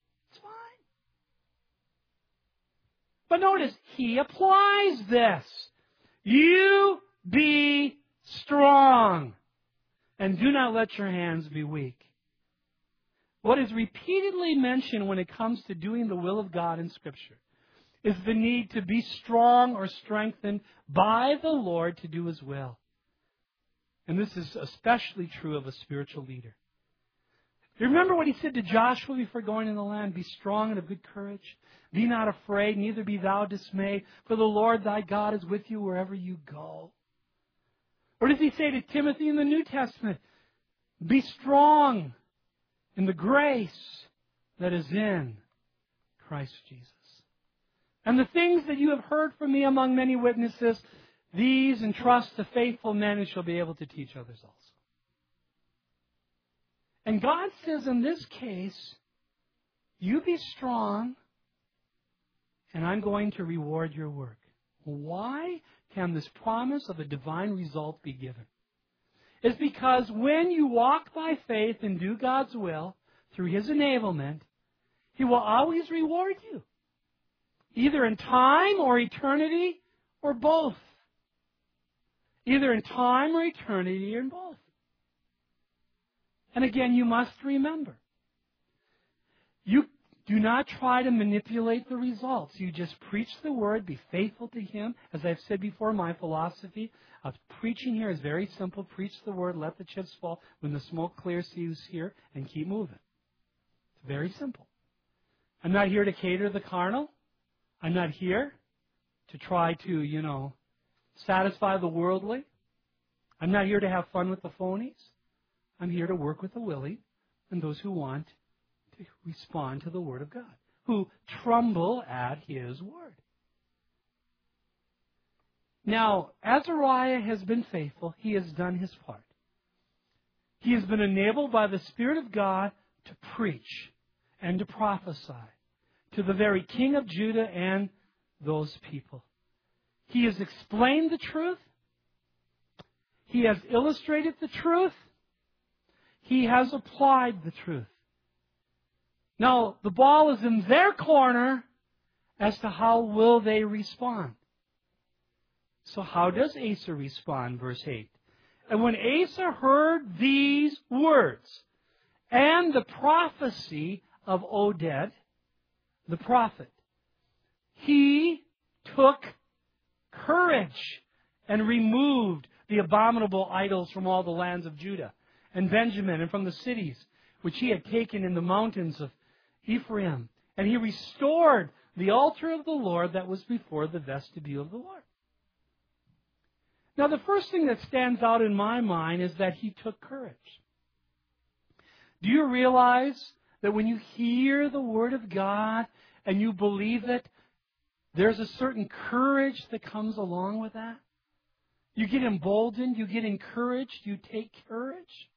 But notice, he applies this. You be strong, and do not let your hands be weak. What is repeatedly mentioned when it comes to doing the will of God in Scripture is the need to be strong or strengthened by the Lord to do His will. And this is especially true of a spiritual leader. You remember what he said to Joshua before going in the land? Be strong and of good courage. Be not afraid, neither be thou dismayed, for the Lord thy God is with you wherever you go. Or does he say to Timothy in the New Testament? Be strong in the grace that is in Christ Jesus. And the things that you have heard from me among many witnesses, these entrust to faithful men who shall be able to teach others also. And God says in this case, you be strong, and I'm going to reward your work. Why can this promise of a divine result be given? It's because when you walk by faith and do God's will through His enablement, He will always reward you. Either in time or eternity, or both. Either in time or eternity, or in both. And again, you must remember, you do not try to manipulate the results. You just preach the Word, be faithful to Him. As I've said before, my philosophy of preaching here is very simple. Preach the Word, let the chips fall. When the smoke clears, see who's here, and keep moving. It's very simple. I'm not here to cater the carnal. I'm not here to try to, you know, satisfy the worldly. I'm not here to have fun with the phonies. I'm here to work with the willing and those who want to respond to the Word of God, who tremble at His Word. Now, Azariah has been faithful. He has done his part. He has been enabled by the Spirit of God to preach and to prophesy to the very king of Judah and those people. He has explained the truth. He has illustrated the truth. He has applied the truth. Now, the ball is in their corner as to how will they respond. So how does Asa respond? Verse eight. And when Asa heard these words and the prophecy of Oded, the prophet, he took courage and removed the abominable idols from all the lands of Judah and Benjamin and from the cities which he had taken in the mountains of Ephraim. And he restored the altar of the Lord that was before the vestibule of the Lord. Now, the first thing that stands out in my mind is that he took courage. Do you realize that when you hear the Word of God and you believe it, there's a certain courage that comes along with that? You get emboldened, you get encouraged, you take courage.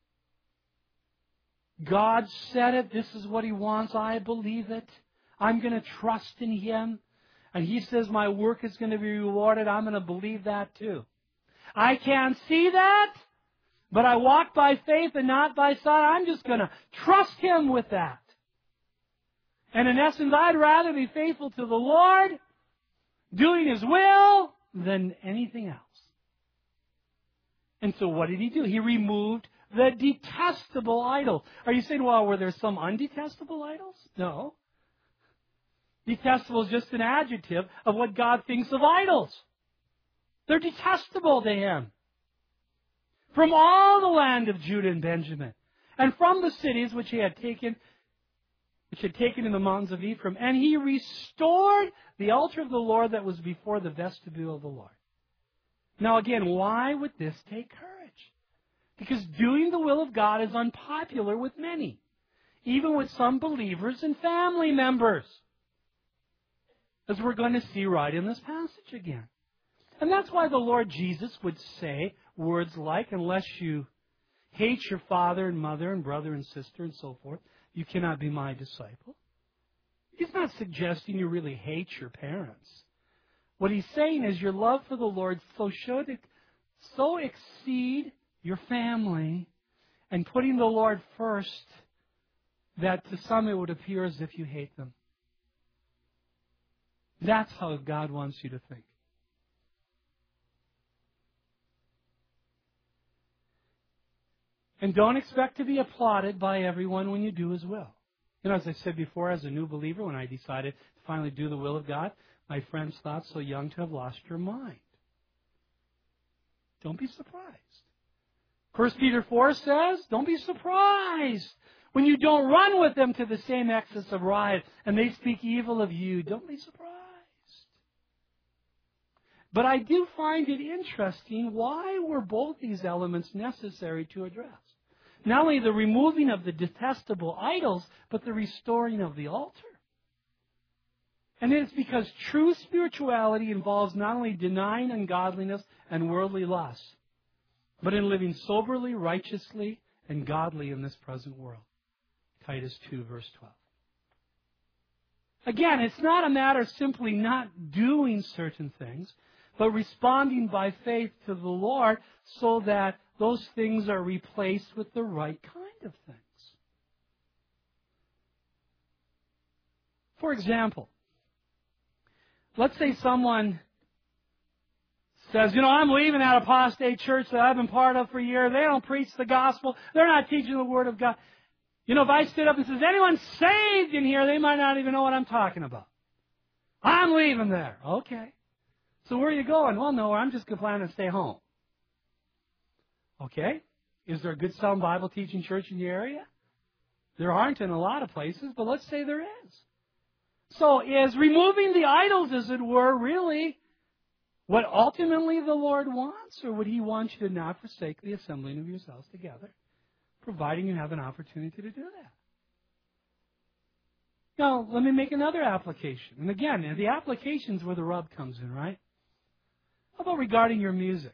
God said it, this is what He wants, I believe it. I'm going to trust in Him. And He says my work is going to be rewarded, I'm going to believe that too. I can't see that, but I walk by faith and not by sight. I'm just going to trust Him with that. And in essence, I'd rather be faithful to the Lord, doing His will, than anything else. And so what did He do? He removed the detestable idol. Are you saying, well, were there some undetestable idols? No. Detestable is just an adjective of what God thinks of idols. They're detestable to Him. From all the land of Judah and Benjamin, and from the cities which He had taken, which He had taken in the mountains of Ephraim, and He restored the altar of the Lord that was before the vestibule of the Lord. Now again, why would this take courage? Because doing the will of God is unpopular with many, even with some believers and family members, as we're going to see right in this passage again. And that's why the Lord Jesus would say words like, unless you hate your father and mother and brother and sister and so forth, you cannot be my disciple. He's not suggesting you really hate your parents. What He's saying is your love for the Lord so should so exceed your family and putting the Lord first that to some it would appear as if you hate them. That's how God wants you to think. And don't expect to be applauded by everyone when you do His will. You know, as I said before, as a new believer, when I decided to finally do the will of God, my friends thought, so young to have lost your mind. Don't be surprised. First Peter four says, don't be surprised when you don't run with them to the same excess of riot and they speak evil of you. Don't be surprised. But I do find it interesting, why were both these elements necessary to address? Not only the removing of the detestable idols, but the restoring of the altar. And it's because true spirituality involves not only denying ungodliness and worldly lusts, but in living soberly, righteously, and godly in this present world. Titus two, verse twelve. Again, it's not a matter of simply not doing certain things, but responding by faith to the Lord so that those things are replaced with the right kind of things. For example, let's say someone says, you know, I'm leaving that apostate church that I've been part of for years. They don't preach the gospel. They're not teaching the Word of God. You know, if I stood up and says, anyone saved in here, they might not even know what I'm talking about. I'm leaving there. Okay. So where are you going? Well, no, I'm just planning to stay home. Okay. Is there a good sound Bible teaching church in your area? There aren't in a lot of places, but let's say there is. So is removing the idols, as it were, really what ultimately the Lord wants? Or would He want you to not forsake the assembling of yourselves together, providing you have an opportunity to do that? Now, let me make another application. And again, the application's where the rub comes in, right? How about regarding your music?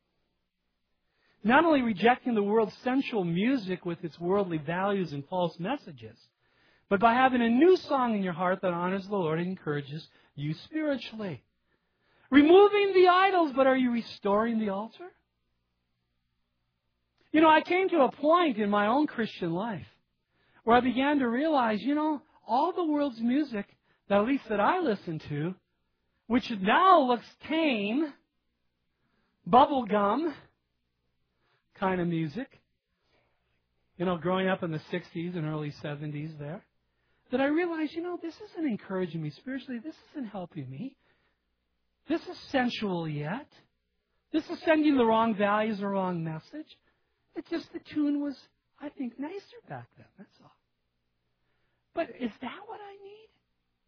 Not only rejecting the world's sensual music with its worldly values and false messages, but by having a new song in your heart that honors the Lord and encourages you spiritually. Removing the idols, but are you restoring the altar? You know, I came to a point in my own Christian life where I began to realize, you know, all the world's music, that at least that I listen to, which now looks tame, bubblegum kind of music, you know, growing up in the sixties and early seventies there, that I realized, you know, this isn't encouraging me spiritually. This isn't helping me. This is sensual yet. This is sending the wrong values, the wrong message. It's just the tune was, I think, nicer back then. That's all. But is that what I need?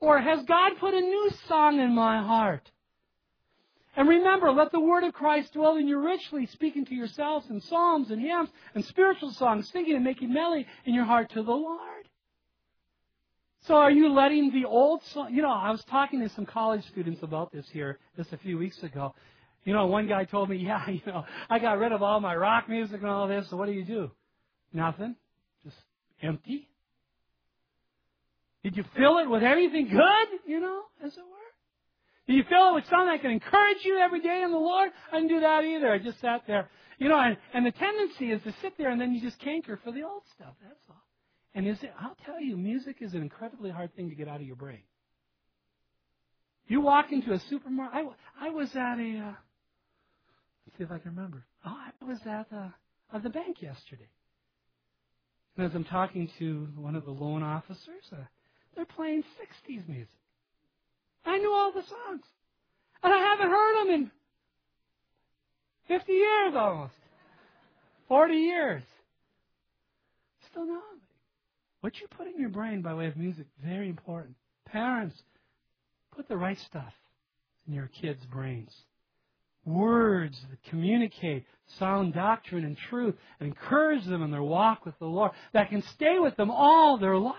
Or has God put a new song in my heart? And remember, let the word of Christ dwell in you richly, speaking to yourselves in psalms and hymns and spiritual songs, singing and making melody in your heart to the Lord. So are you letting the old song... You know, I was talking to some college students about this here just a few weeks ago. You know, one guy told me, yeah, you know, I got rid of all my rock music and all this, so what do you do? Nothing. Just empty. Did you fill it with anything good, you know, as it were? Did you fill it with something that can encourage you every day in the Lord? I didn't do that either. I just sat there. You know, and, and the tendency is to sit there and then you just canker for the old stuff. That's all. And is it, I'll tell you, music is an incredibly hard thing to get out of your brain. You walk into a supermarket. I, I was at a, uh, let's see if I can remember. Oh, I was at, uh, at the bank yesterday. And as I'm talking to one of the loan officers, uh, they're playing sixties music. I knew all the songs. And I haven't heard them in fifty years almost. forty years. Still know them. What you put in your brain by way of music, very important. Parents, put the right stuff in your kids' brains. Words that communicate sound doctrine and truth and encourage them in their walk with the Lord that can stay with them all their life.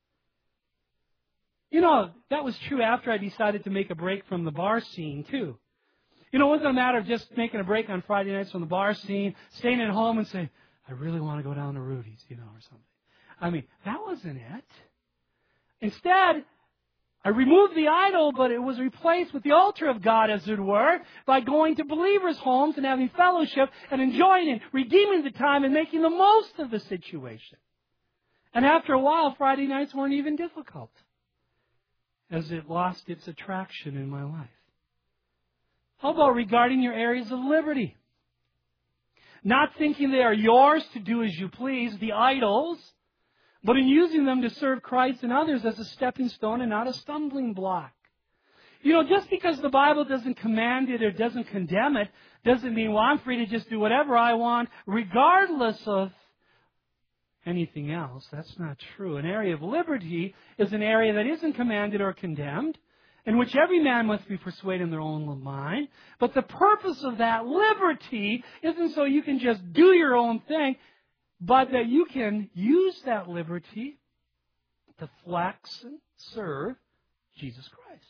You know, that was true after I decided to make a break from the bar scene, too. You know, it wasn't a matter of just making a break on Friday nights from the bar scene, staying at home and saying, I really want to go down to Rudy's, you know, or something. I mean, that wasn't it. Instead, I removed the idol, but it was replaced with the altar of God, as it were, by going to believers' homes and having fellowship and enjoying it, redeeming the time and making the most of the situation. And after a while, Friday nights weren't even difficult, as it lost its attraction in my life. How about regarding your areas of liberty? Not thinking they are yours to do as you please, the idols, but in using them to serve Christ and others as a stepping stone and not a stumbling block. You know, just because the Bible doesn't command it or doesn't condemn it, doesn't mean, well, I'm free to just do whatever I want, regardless of anything else. That's not true. An area of liberty is an area that isn't commanded or condemned, in which every man must be persuaded in their own mind. But the purpose of that liberty isn't so you can just do your own thing, but that you can use that liberty to flex and serve Jesus Christ.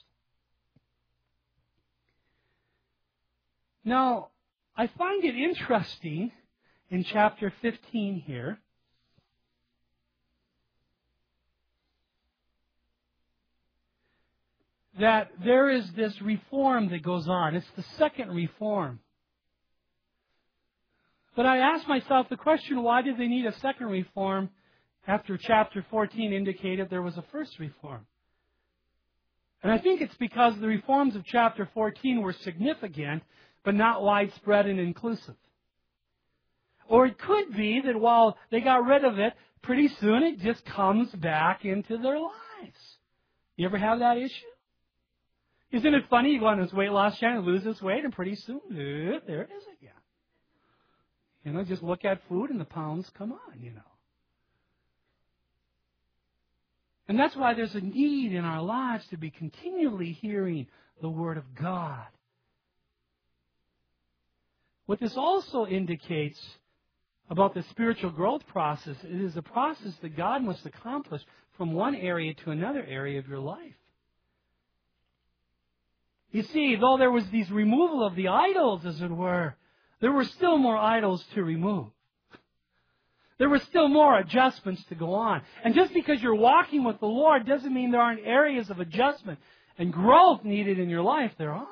Now, I find it interesting in chapter fifteen here that there is this reform that goes on. It's the second reform. But I asked myself the question, why did they need a second reform after chapter fourteen indicated there was a first reform? And I think it's because the reforms of chapter fourteen were significant, but not widespread and inclusive. Or it could be that while they got rid of it, pretty soon it just comes back into their lives. You ever have that issue? Isn't it funny? You go on this weight loss channel, lose this weight, and pretty soon, there it is again. You know, just look at food and the pounds come on, you know. And that's why there's a need in our lives to be continually hearing the Word of God. What this also indicates about the spiritual growth process, it is a process that God must accomplish from one area to another area of your life. You see, though there was these removal of the idols, as it were, there were still more idols to remove. There were still more adjustments to go on. And just because you're walking with the Lord doesn't mean there aren't areas of adjustment and growth needed in your life. There are.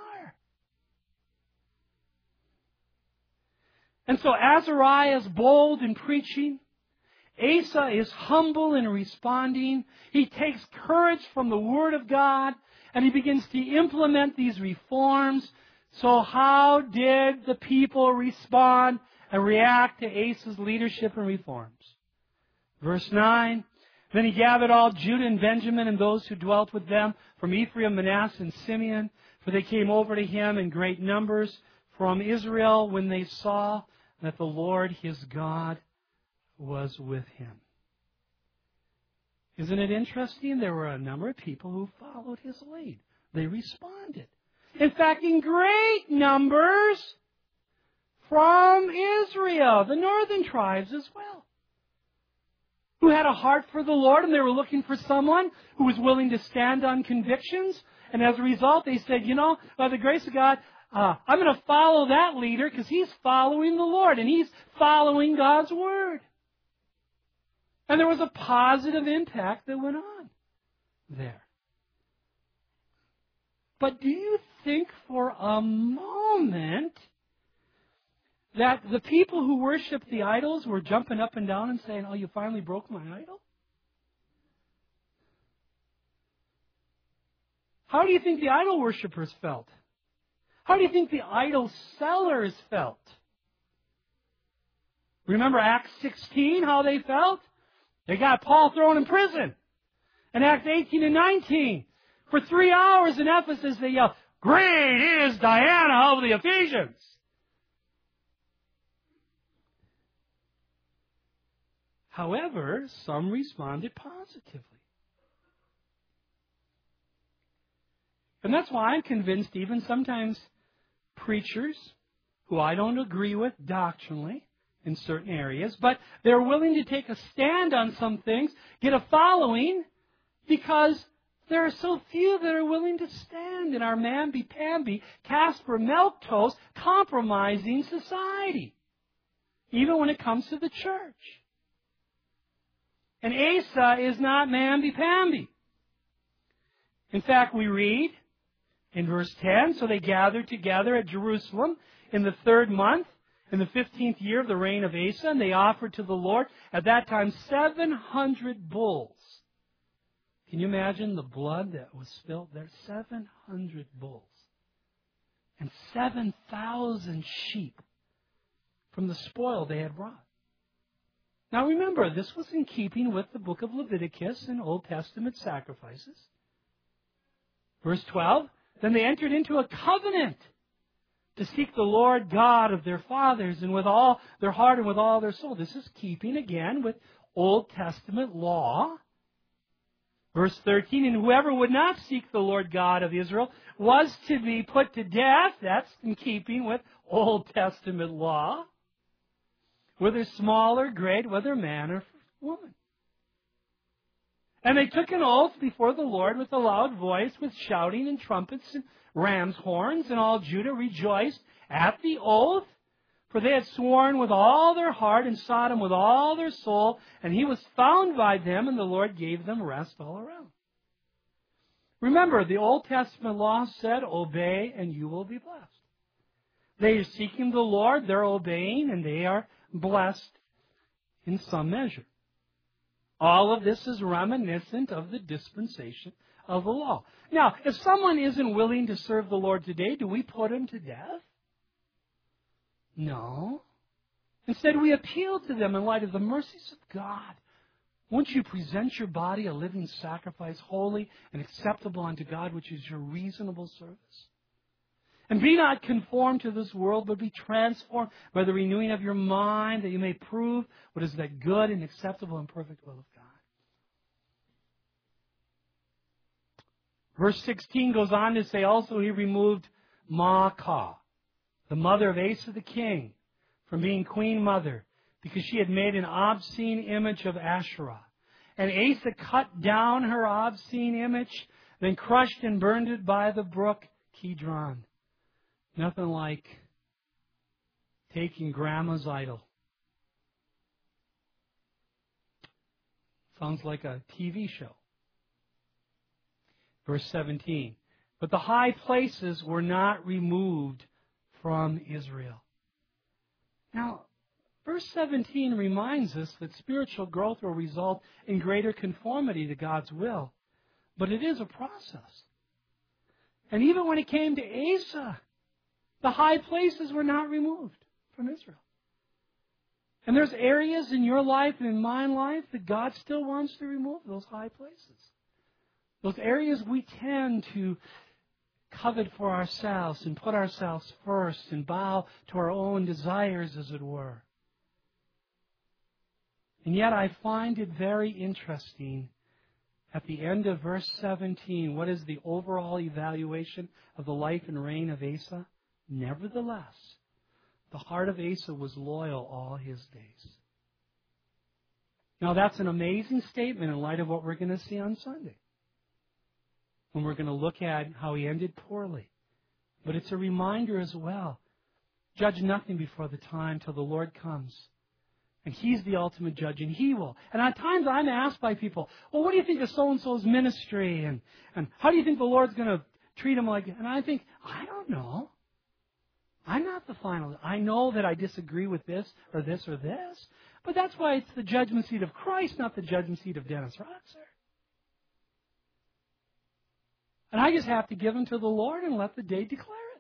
And so Azariah is bold in preaching. Asa is humble in responding. He takes courage from the Word of God, and he begins to implement these reforms. So how did the people respond and react to Asa's leadership and reforms? Verse nine, then he gathered all Judah and Benjamin and those who dwelt with them from Ephraim, Manasseh, and Simeon, for they came over to him in great numbers from Israel when they saw that the Lord his God was with him. Isn't it interesting? There were a number of people who followed his lead. They responded. In fact, in great numbers from Israel, the northern tribes as well, who had a heart for the Lord, and they were looking for someone who was willing to stand on convictions. And as a result, they said, you know, by the grace of God, uh, I'm going to follow that leader because he's following the Lord and he's following God's Word. And there was a positive impact that went on there. But do you think for a moment that the people who worshiped the idols were jumping up and down and saying, oh, you finally broke my idol? How do you think the idol worshippers felt? How do you think the idol sellers felt? Remember Acts sixteen, how they felt? They got Paul thrown in prison. In Acts eighteen and nineteen, for three hours in Ephesus, they yelled, great is Diana of the Ephesians. However, some responded positively. And that's why I'm convinced even sometimes preachers, who I don't agree with doctrinally in certain areas, but they're willing to take a stand on some things, get a following, because there are so few that are willing to stand in our mamby-pamby, Casper milquetoast, compromising society, even when it comes to the church. And Asa is not mamby-pamby. In fact, we read in verse ten, so they gathered together at Jerusalem in the third month, in the fifteenth year of the reign of Asa, and they offered to the Lord at that time seven hundred bulls. Can you imagine the blood that was spilled there? seven hundred bulls. And seven thousand sheep from the spoil they had brought. Now remember, this was in keeping with the book of Leviticus and Old Testament sacrifices. Verse twelve, then they entered into a covenant to seek the Lord God of their fathers and with all their heart and with all their soul. This is keeping, again, with Old Testament law. Verse thirteen, and whoever would not seek the Lord God of Israel was to be put to death. That's in keeping with Old Testament law. Whether small or great, whether man or woman. And they took an oath before the Lord with a loud voice, with shouting and trumpets and ram's horns, and all Judah rejoiced at the oath, for they had sworn with all their heart and sought him with all their soul, and he was found by them, and the Lord gave them rest all around. Remember, the Old Testament law said, obey and you will be blessed. They are seeking the Lord, they're obeying, and they are blessed in some measure. All of this is reminiscent of the dispensation of the law. Now, if someone isn't willing to serve the Lord today, do we put him to death? No. Instead, we appeal to them in light of the mercies of God. Won't you present your body a living sacrifice, holy and acceptable unto God, which is your reasonable service? And be not conformed to this world, but be transformed by the renewing of your mind, that you may prove what is that good and acceptable and perfect will of God. Verse sixteen goes on to say, also he removed Maacah, the mother of Asa the king, from being queen mother, because she had made an obscene image of Asherah. And Asa cut down her obscene image, then crushed and burned it by the brook Kidron. Nothing like taking grandma's idol. Sounds like a T V show. Verse seventeen. But the high places were not removed from Israel. Now, verse seventeen reminds us that spiritual growth will result in greater conformity to God's will. But it is a process. And even when it came to Asa, the high places were not removed from Israel. And there's areas in your life and in my life that God still wants to remove those high places. Those areas we tend to covet for ourselves and put ourselves first and bow to our own desires, as it were. And yet I find it very interesting At the end of verse seventeen, what is the overall evaluation of the life and reign of Asa? Nevertheless, the heart of Asa was loyal all his days. Now that's an amazing statement in light of what we're going to see on Sunday, when we're going to look at how he ended poorly. But it's a reminder as well. Judge nothing before the time till the Lord comes. And He's the ultimate judge, and He will. And at times I'm asked by people, well, what do you think of so-and-so's ministry? And, and how do you think the Lord's going to treat him like... And I think, I don't know. I'm not the final. I know that I disagree with this or this or this. But that's why it's the judgment seat of Christ, not the judgment seat of Dennis Roxer. And I just have to give him to the Lord and let the day declare it.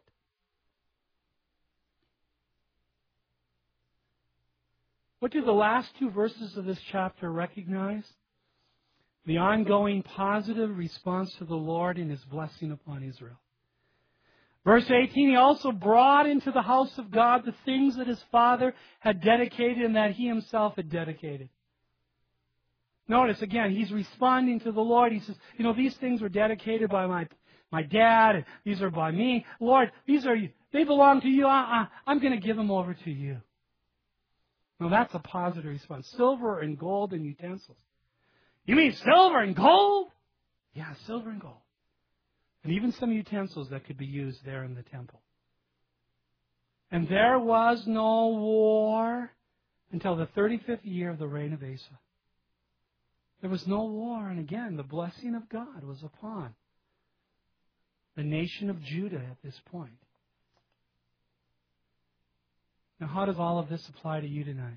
What do the last two verses of this chapter recognize? The ongoing positive response to the Lord and His blessing upon Israel. Verse eighteen, he also brought into the house of God the things that his father had dedicated and that he himself had dedicated. Notice, again, he's responding to the Lord. He says, you know, these things were dedicated by my my dad, and these are by me. Lord, these are, they belong to you. I, I, I'm going to give them over to you. Now, that's a positive response. Silver and gold and utensils. You mean silver and gold? Yeah, silver and gold. And even some utensils that could be used there in the temple. And there was no war until the thirty-fifth year of the reign of Asa. There was no war, and again, the blessing of God was upon the nation of Judah at this point. Now, how does all of this apply to you tonight?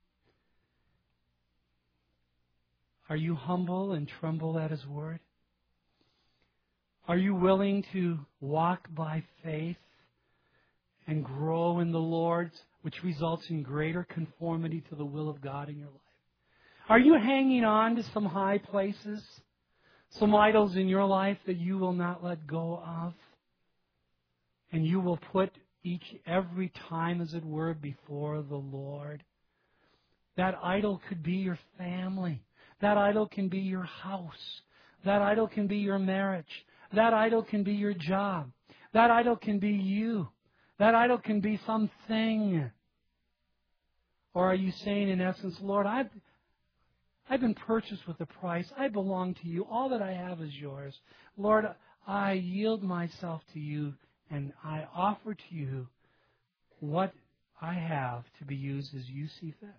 Are you humble and tremble at His word? Are you willing to walk by faith and grow in the Lord, which results in greater conformity to the will of God in your life? Are you hanging on to some high places, some idols in your life that you will not let go of? And you will put each, every time, as it were, before the Lord. That idol could be your family. That idol can be your house. That idol can be your marriage. That idol can be your job. That idol can be you. That idol can be something. Or are you saying, in essence, Lord, I've, I've been purchased with a price. I belong to you. All that I have is yours. Lord, I yield myself to you, and I offer to you what I have to be used as you see fit.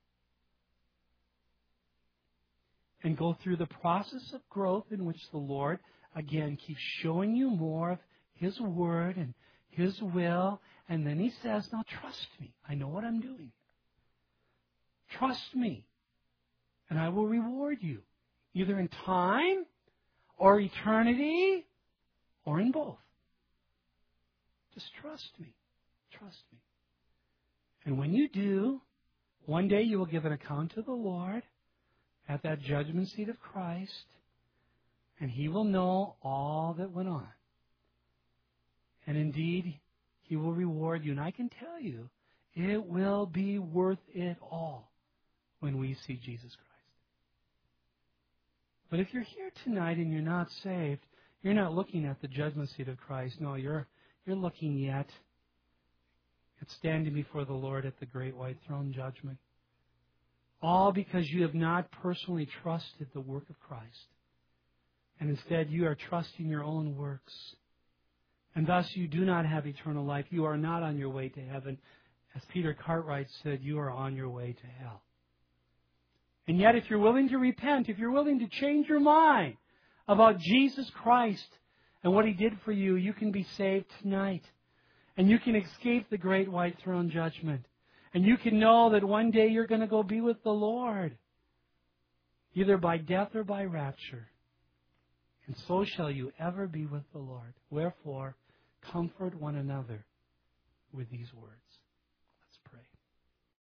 And go through the process of growth in which the Lord, again, keeps showing you more of His Word and His will. And then He says, now trust me. I know what I'm doing. Trust me. And I will reward you. Either in time or eternity or in both. Just trust me. Trust me. And when you do, one day you will give an account to the Lord at that judgment seat of Christ, and He will know all that went on. And indeed, He will reward you. And I can tell you, it will be worth it all when we see Jesus Christ. But if you're here tonight and you're not saved, you're not looking at the judgment seat of Christ. No, you're you're looking yet at standing before the Lord at the great white throne judgment. All because you have not personally trusted the work of Christ. And instead you are trusting your own works. And thus you do not have eternal life. You are not on your way to heaven. As Peter Cartwright said, you are on your way to hell. And yet if you're willing to repent, if you're willing to change your mind about Jesus Christ and what He did for you, you can be saved tonight. And you can escape the great white throne judgment. And you can know that one day you're going to go be with the Lord, either by death or by rapture. And so shall you ever be with the Lord. Wherefore, comfort one another with these words.